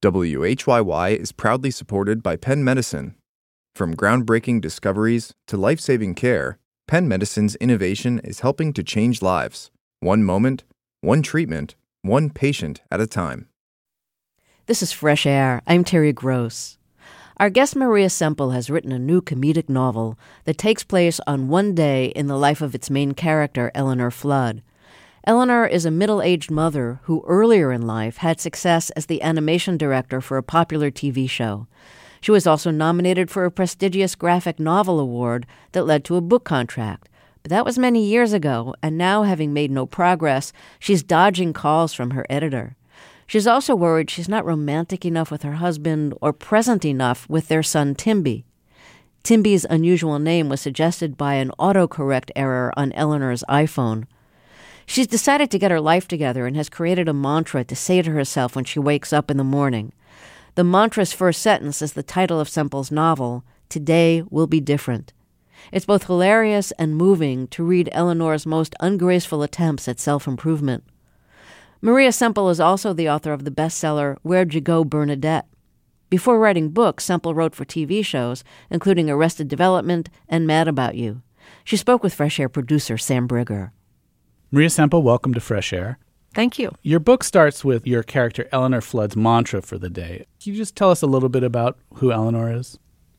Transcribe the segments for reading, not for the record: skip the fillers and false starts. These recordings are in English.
WHYY is proudly supported by Penn Medicine. From groundbreaking discoveries to life-saving care, Penn Medicine's innovation is helping to change lives. One moment, one treatment, one patient at a time. This is Fresh Air. I'm Terry Gross. Our guest Maria Semple has written a new comedic novel that takes place on one day in the life of its main character, Eleanor Flood. Eleanor is a middle-aged mother who earlier in life had success as the animation director for a popular TV show. She was also nominated for a prestigious graphic novel award that led to a book contract. But that was many years ago, and now, having made no progress, she's dodging calls from her editor. She's also worried she's not romantic enough with her husband or present enough with their son, Timby. Timby's unusual name was suggested by an autocorrect error on Eleanor's iPhone. She's decided to get her life together and has created a mantra to say to herself when she wakes up in the morning. The mantra's first sentence is the title of Semple's novel, Today Will Be Different. It's both hilarious and moving to read Eleanor's most ungraceful attempts at self-improvement. Maria Semple is also the author of the bestseller Where'd You Go, Bernadette? Before writing books, Semple wrote for TV shows, including Arrested Development and Mad About You. She spoke with Fresh Air producer Sam Brigger. Maria Semple, welcome to Fresh Air. Thank you. Your book starts with your character Eleanor Flood's mantra for the day. Can you just tell us a little bit about who Eleanor is?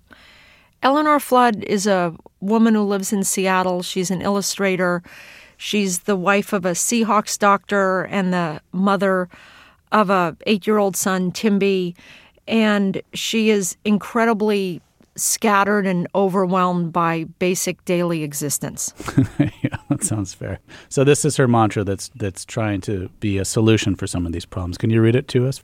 Eleanor Flood is a woman who lives in Seattle. She's an illustrator. She's the wife of a Seahawks doctor and the mother of a 8-year-old son, Timby. And she is incredibly scattered and overwhelmed by basic daily existence. Yeah, that sounds fair. So this is her mantra that's trying to be a solution for some of these problems. Can you read it to us?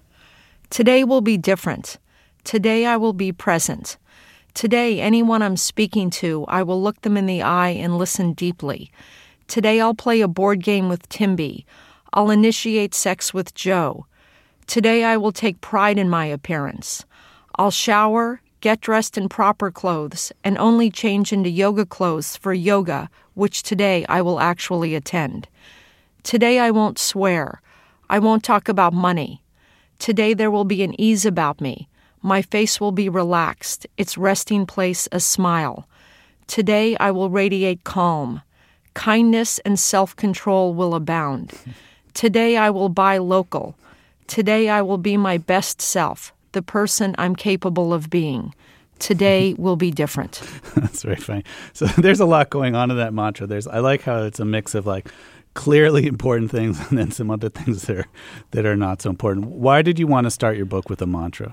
Today will be different. Today I will be present. Today, anyone I'm speaking to, I will look them in the eye and listen deeply. Today I'll play a board game with Timby. I'll initiate sex with Joe. Today I will take pride in my appearance. I'll shower, get dressed in proper clothes, and only change into yoga clothes for yoga, which today I will actually attend. Today I won't swear. I won't talk about money. Today there will be an ease about me. My face will be relaxed, its resting place a smile. Today I will radiate calm. Kindness and self-control will abound. Today I will buy local. Today I will be my best self, the person I'm capable of being. Today will be different. That's very funny. So there's a lot going on in that mantra. I like how it's a mix of like clearly important things and then some other things that are not so important. Why did you want to start your book with a mantra?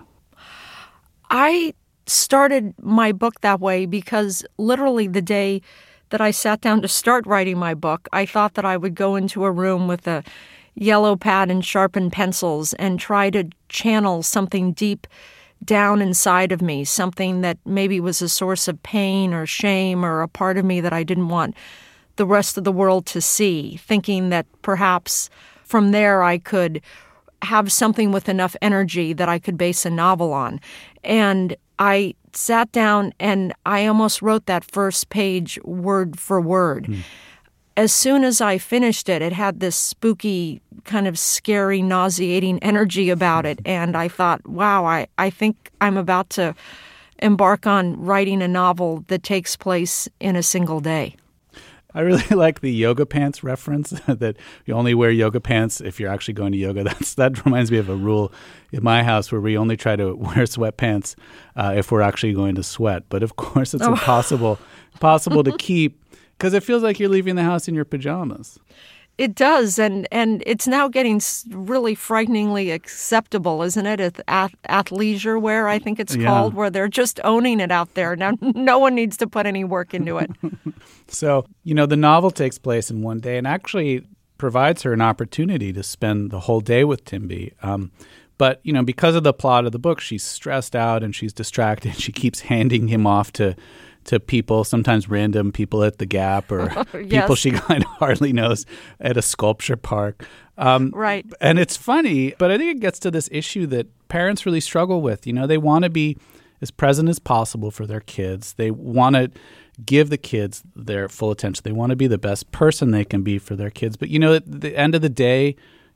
I started my book that way because literally the day that I sat down to start writing my book, I thought that I would go into a room with a yellow pad and sharpened pencils and try to channel something deep down inside of me, something that maybe was a source of pain or shame or a part of me that I didn't want the rest of the world to see, thinking that perhaps from there I could have something with enough energy that I could base a novel on. And I sat down and I almost wrote that first page word for word. As soon as I finished it, it had this spooky, kind of scary, nauseating energy about it. And I thought, wow, I think I'm about to embark on writing a novel that takes place in a single day. I really like the yoga pants reference, that you only wear yoga pants if you're actually going to yoga. That reminds me of a rule in my house where we only try to wear sweatpants if we're actually going to sweat. But of course, it's impossible to keep because it feels like you're leaving the house in your pajamas. It does, and it's now getting really frighteningly acceptable, isn't it? Athleisure wear, I think it's called, where they're just owning it out there. Now, no one needs to put any work into it. So, the novel takes place in one day and actually provides her an opportunity to spend the whole day with Timby. But, because of the plot of the book, she's stressed out and she's distracted. She keeps handing him off to people, sometimes random people at the Gap or people she kind of hardly knows at a sculpture park. Right. And it's funny, but I think it gets to this issue that parents really struggle with. They want to be as present as possible for their kids. They want to give the kids their full attention. They want to be the best person they can be for their kids. But, at the end of the day,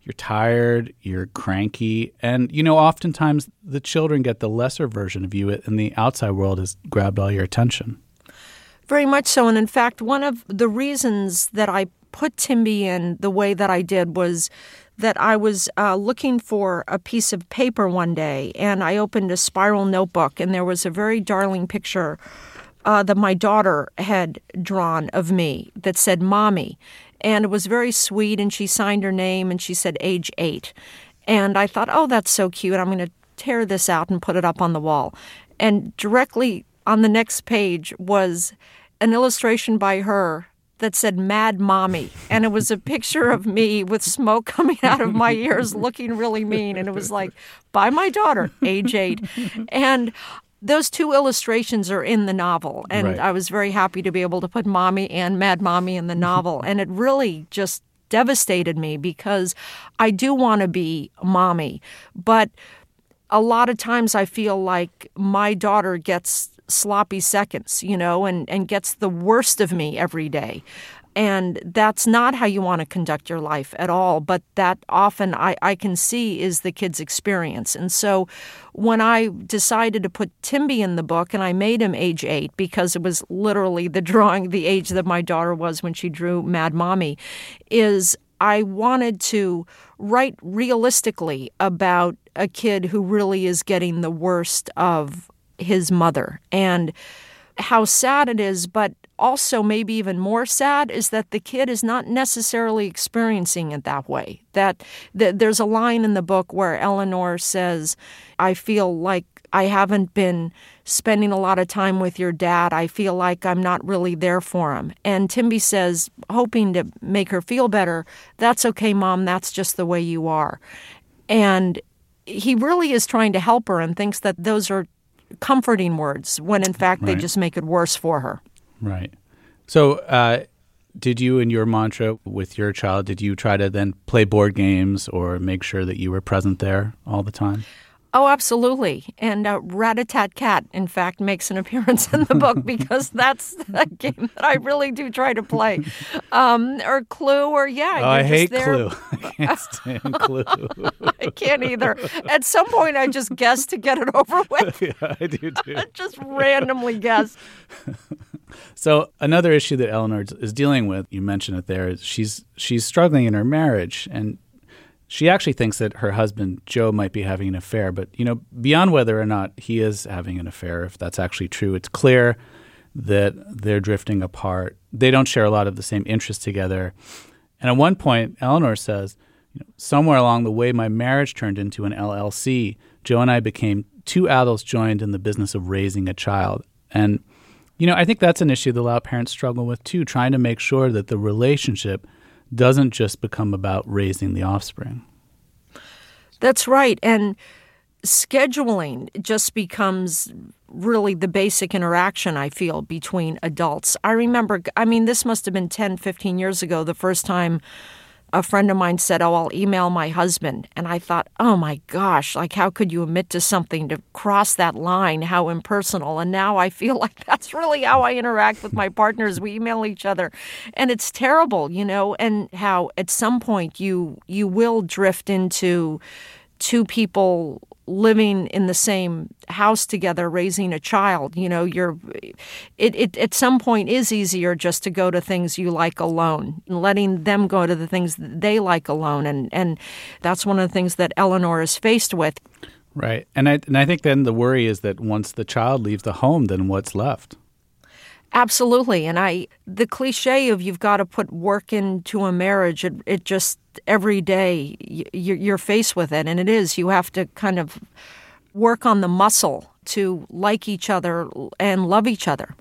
you're tired, you're cranky, and, oftentimes the children get the lesser version of you, and the outside world has grabbed all your attention. Very much so. And in fact, one of the reasons that I put Timby in the way that I did was that I was looking for a piece of paper one day, and I opened a spiral notebook, and there was a very darling picture that my daughter had drawn of me that said Mommy. And it was very sweet, and she signed her name, and she said age 8. And I thought, oh, that's so cute. I'm going to tear this out and put it up on the wall. And directly on the next page was an illustration by her that said Mad Mommy. And it was a picture of me with smoke coming out of my ears looking really mean. And it was like, by my daughter, age 8. And those two illustrations are in the novel, and right. I was very happy to be able to put Mommy and Mad Mommy in the novel, and it really just devastated me because I do want to be Mommy, but a lot of times I feel like my daughter gets sloppy seconds, and gets the worst of me every day. And that's not how you want to conduct your life at all. But that often I can see is the kid's experience. And so when I decided to put Timby in the book, and I made him age 8 because it was literally the drawing, the age that my daughter was when she drew Mad Mommy, is I wanted to write realistically about a kid who really is getting the worst of his mother and how sad it is, but also maybe even more sad is that the kid is not necessarily experiencing it that way. That there's a line in the book where Eleanor says, I feel like I haven't been spending a lot of time with your dad. I feel like I'm not really there for him. And Timby says, hoping to make her feel better, that's okay, Mom, that's just the way you are. And he really is trying to help her and thinks that those are comforting words when in fact they just make it worse for her. Right. So did you, in your mantra with your child, did you try to then play board games or make sure that you were present there all the time? Oh, absolutely. And Rat-a-tat-cat, in fact, makes an appearance in the book because that's a game that I really do try to play. Or Clue, or I hate Clue. I can't stand Clue. I can't either. At some point, I just guess to get it over with. Yeah, I do too. Just randomly guess. So another issue that Eleanor is dealing with, you mentioned it there, is she's struggling in her marriage, and she actually thinks that her husband, Joe, might be having an affair. But, beyond whether or not he is having an affair, if that's actually true, it's clear that they're drifting apart. They don't share a lot of the same interests together. And at one point, Eleanor says, somewhere along the way, my marriage turned into an LLC. Joe and I became two adults joined in the business of raising a child. And, I think that's an issue that a lot of parents struggle with, too, trying to make sure that the relationship doesn't just become about raising the offspring. That's right. And scheduling just becomes really the basic interaction, I feel, between adults. I remember, this must have been 10, 15 years ago, the first time a friend of mine said, oh, I'll email my husband. And I thought, oh my gosh, how could you admit to something to cross that line? How impersonal. And now I feel like that's really how I interact with my partners. We email each other. And it's terrible, and how at some point you will drift into two people living in the same house together, raising a child. It at some point is easier just to go to things you like alone, and letting them go to the things that they like alone. And that's one of the things that Eleanor is faced with. Right. And I think then the worry is that once the child leaves the home, then what's left? Absolutely. And the cliche of you've got to put work into a marriage, it just every day you're faced with it. And it is. You have to kind of work on the muscle to like each other and love each other.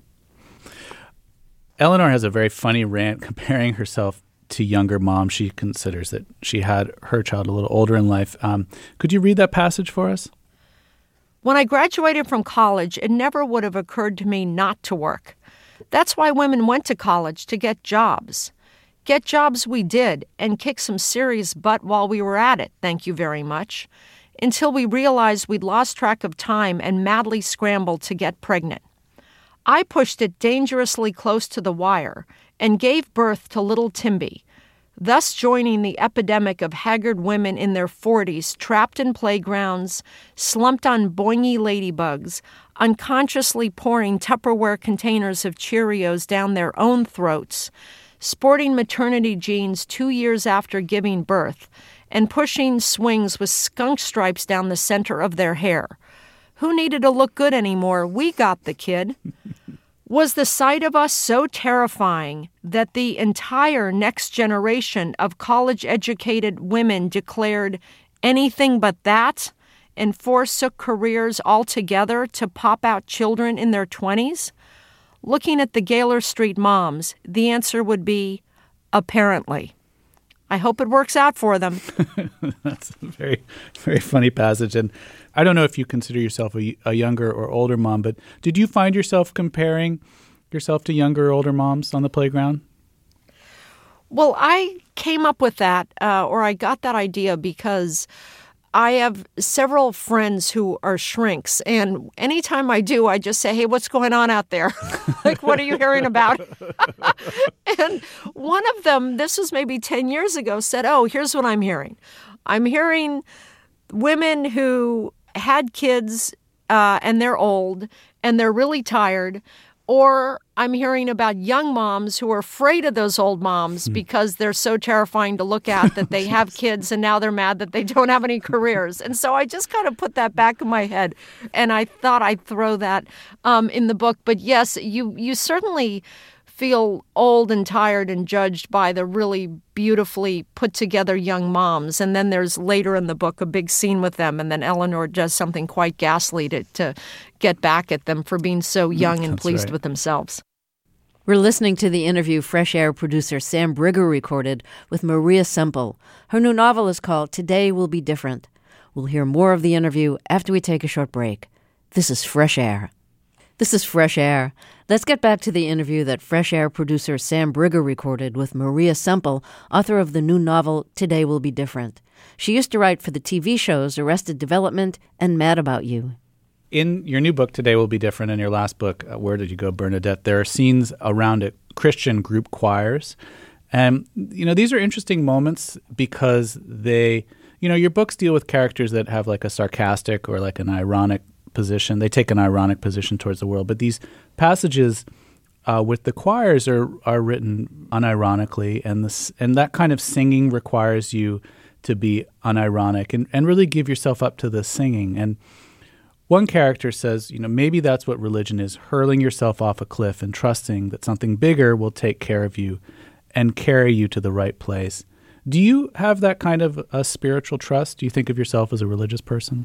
Eleanor has a very funny rant comparing herself to younger moms. She considers that she had her child a little older in life. Could you read that passage for us? When I graduated from college, it never would have occurred to me not to work. That's why women went to college, to get jobs. Get jobs we did, and kick some serious butt while we were at it, thank you very much, until we realized we'd lost track of time and madly scrambled to get pregnant. I pushed it dangerously close to the wire and gave birth to little Timby, thus joining the epidemic of haggard women in their 40s trapped in playgrounds, slumped on boingy ladybugs, unconsciously pouring Tupperware containers of Cheerios down their own throats, sporting maternity jeans 2 years after giving birth, and pushing swings with skunk stripes down the center of their hair. Who needed to look good anymore? We got the kid. Was the sight of us so terrifying that the entire next generation of college-educated women declared anything but that and forsook careers altogether to pop out children in their 20s? Looking at the Gaylor Street moms, the answer would be, apparently. I hope it works out for them. That's a very, very funny passage. And I don't know if you consider yourself a younger or older mom, but did you find yourself comparing yourself to younger or older moms on the playground? Well, I came up with that, or I got that idea because I have several friends who are shrinks, and anytime I do, I just say, hey, what's going on out there? Like, what are you hearing about? And one of them, this was maybe 10 years ago, said, oh, here's what I'm hearing. I'm hearing women who had kids and they're old and they're really tired, or I'm hearing about young moms who are afraid of those old moms because they're so terrifying to look at that they have kids and now they're mad that they don't have any careers. And so I just kind of put that back in my head, and I thought I'd throw that in the book. But yes, you certainly feel old and tired and judged by the really beautifully put together young moms. And then there's later in the book a big scene with them, and then Eleanor does something quite ghastly to get back at them for being so young and pleased with themselves. We're listening to the interview Fresh Air producer Sam Briger recorded with Maria Semple. Her new novel is called Today Will Be Different. We'll hear more of the interview after we take a short break. This is Fresh Air. This is Fresh Air. Let's get back to the interview that Fresh Air producer Sam Briger recorded with Maria Semple, author of the new novel Today Will Be Different. She used to write for the TV shows Arrested Development and Mad About You. In your new book, Today Will Be Different, and your last book, Where Did You Go, Bernadette, there are scenes around it, Christian group choirs. And, these are interesting moments because they, your books deal with characters that have like a sarcastic or like an ironic position. They take an ironic position towards the world. But these passages with the choirs are written unironically, and that kind of singing requires you to be unironic and really give yourself up to the singing. And one character says, maybe that's what religion is, hurling yourself off a cliff and trusting that something bigger will take care of you and carry you to the right place. Do you have that kind of a spiritual trust? Do you think of yourself as a religious person?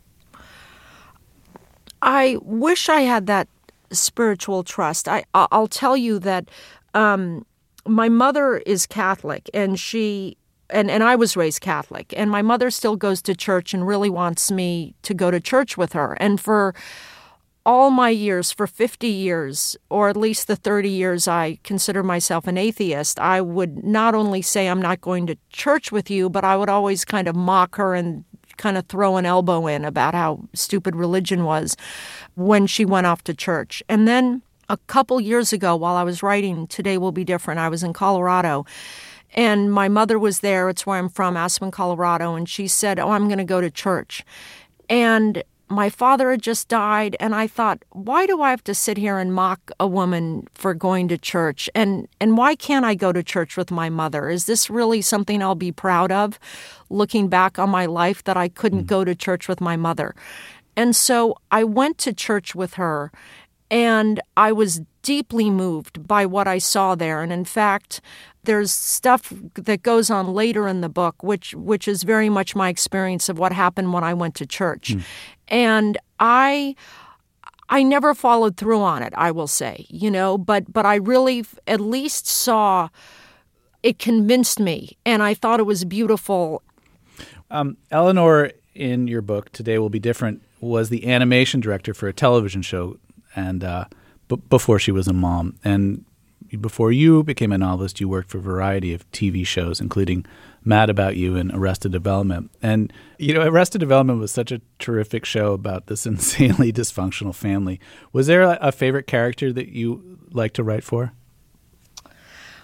I wish I had that spiritual trust. I'll tell you that my mother is Catholic, and and I was raised Catholic, and my mother still goes to church and really wants me to go to church with her. And for all my years, for 50 years, or at least the 30 years I consider myself an atheist, I would not only say I'm not going to church with you, but I would always kind of mock her and kind of throw an elbow in about how stupid religion was when she went off to church. And then a couple years ago, while I was writing Today Will Be Different, I was in Colorado, and my mother was there. It's where I'm from, Aspen, Colorado. And she said, oh, I'm going to go to church. And my father had just died. And I thought, why do I have to sit here and mock a woman for going to church? And why can't I go to church with my mother? Is this really something I'll be proud of, looking back on my life, that I couldn't go to church with my mother? And so I went to church with her, and I was deeply moved by what I saw there. And in fact, there's stuff that goes on later in the book, which is very much my experience of what happened when I went to church. And I never followed through on it, I will say, but I really at least saw it convinced me, and I thought it was beautiful. Eleanor, in your book, Today Will Be Different, was the animation director for a television show, and before she was a mom. And before you became a novelist, you worked for a variety of TV shows, including Mad About You and Arrested Development. And, Arrested Development was such a terrific show about this insanely dysfunctional family. Was there a favorite character that you like to write for?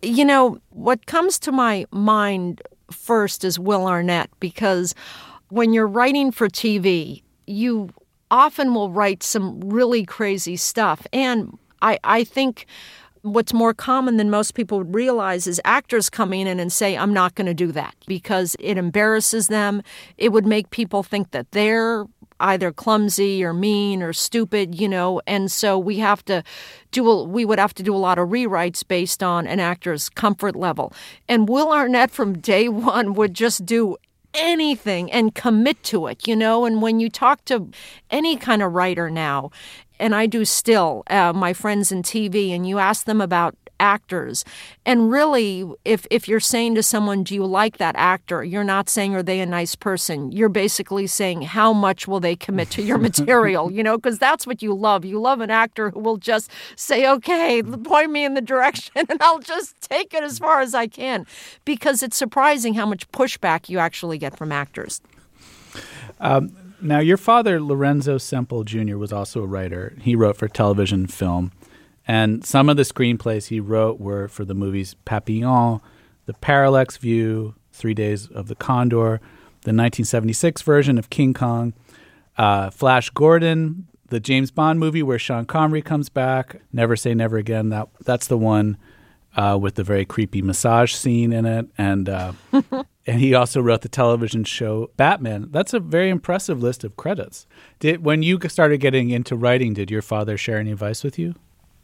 You know, what comes to my mind first is Will Arnett, because when you're writing for TV, you often will write some really crazy stuff. And I think what's more common than most people would realize is actors coming in and say, I'm not going to do that, because it embarrasses them. It would make people think that they're either clumsy or mean or stupid, and so we would have to do a lot of rewrites based on an actor's comfort level. And Will Arnett from day one would just do anything and commit to it, and when you talk to any kind of writer now, and I do still, my friends in TV, and you ask them about actors, and really, if you're saying to someone, do you like that actor, you're not saying, are they a nice person? You're basically saying, how much will they commit to your material, because that's what you love. You love an actor who will just say, okay, point me in the direction, and I'll just take it as far as I can, because it's surprising how much pushback you actually get from actors. Now, your father, Lorenzo Semple Jr., was also a writer. He wrote for television and film. And some of the screenplays he wrote were for the movies Papillon, The Parallax View, 3 Days of the Condor, the 1976 version of King Kong, Flash Gordon, the James Bond movie where Sean Connery comes back, Never Say Never Again. That's the one with the very creepy massage scene in it. And and he also wrote the television show Batman. That's a very impressive list of credits. When you started getting into writing, did your father share any advice with you?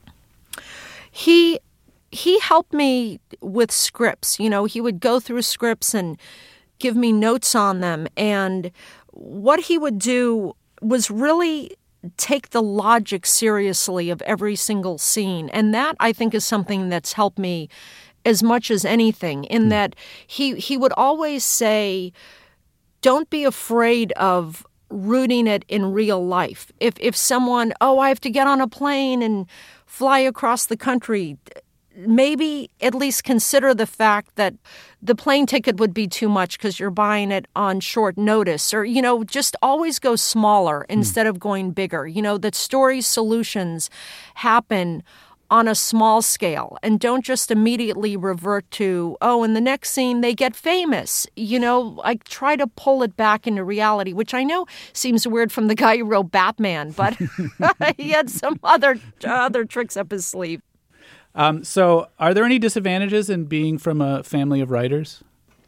He helped me with scripts. He would go through scripts and give me notes on them. And what he would do was really take the logic seriously of every single scene. And that, I think, is something that's helped me as much as anything, in that he would always say, don't be afraid of rooting it in real life. If someone, I have to get on a plane and fly across the country, maybe at least consider the fact that the plane ticket would be too much because you're buying it on short notice, or, just always go smaller instead of going bigger. That story solutions happen on a small scale, and don't just immediately revert to, in the next scene they get famous. I try to pull it back into reality, which I know seems weird from the guy who wrote Batman, but he had some other tricks up his sleeve. So are there any disadvantages in being from a family of writers?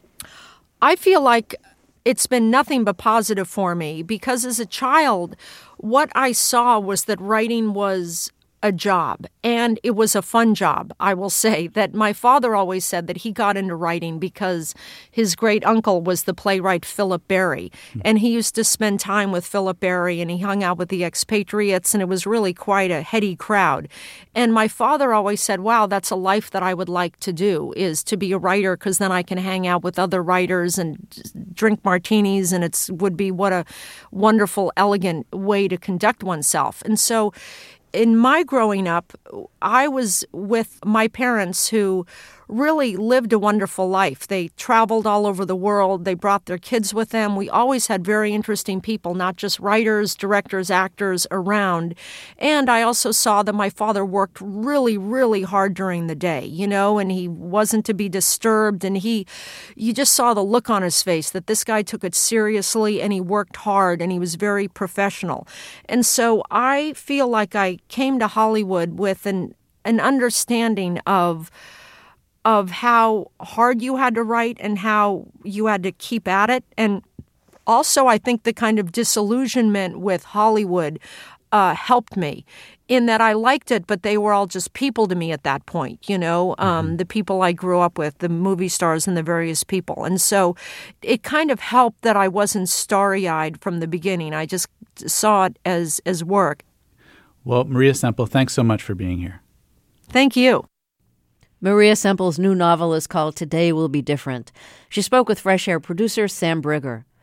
I feel like it's been nothing but positive for me, because as a child, what I saw was that writing was a job, and it was a fun job. I will say that my father always said that he got into writing because his great uncle was the playwright Philip Berry, and he used to spend time with Philip Berry, and he hung out with the expatriates, and it was really quite a heady crowd. And my father always said, wow, that's a life that I would like to do, is to be a writer, because then I can hang out with other writers and drink martinis, and would be what a wonderful, elegant way to conduct oneself. And so in my growing up, I was with my parents who really lived a wonderful life. They traveled all over the world. They brought their kids with them. We always had very interesting people, not just writers, directors, actors around. And I also saw that my father worked really, really hard during the day, and he wasn't to be disturbed. And you just saw the look on his face that this guy took it seriously, and he worked hard, and he was very professional. And so I feel like I came to Hollywood with an understanding of how hard you had to write and how you had to keep at it. And also, I think the kind of disillusionment with Hollywood helped me, in that I liked it, but they were all just people to me at that point, the people I grew up with, the movie stars and the various people. And so it kind of helped that I wasn't starry-eyed from the beginning. I just saw it as work. Well, Maria Semple, thanks so much for being here. Thank you. Maria Semple's new novel is called Today Will Be Different. She spoke with Fresh Air producer Sam Brigger.